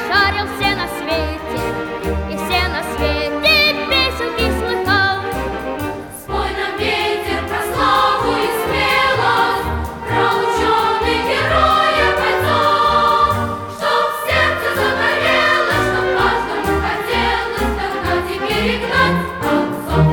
шарил все на свете, и все на свете песенки слыхал. Спой нам, ветер, про славу и смелость, про ученых героев бойцов, чтоб сердце загорелось, чтоб каждому хотелось догнать и перегнать отцов.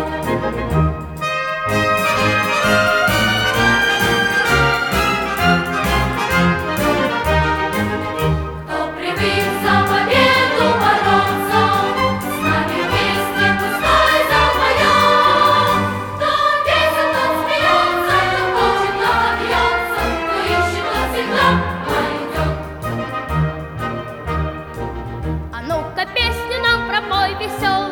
Кто привык за победу бороться, с нами вместе пускай запоет. Кто песен, тот смеется, кто хочет, тот бьется, кто ищет, тот всегда найдет. А ну-ка песню нам пропой веселую.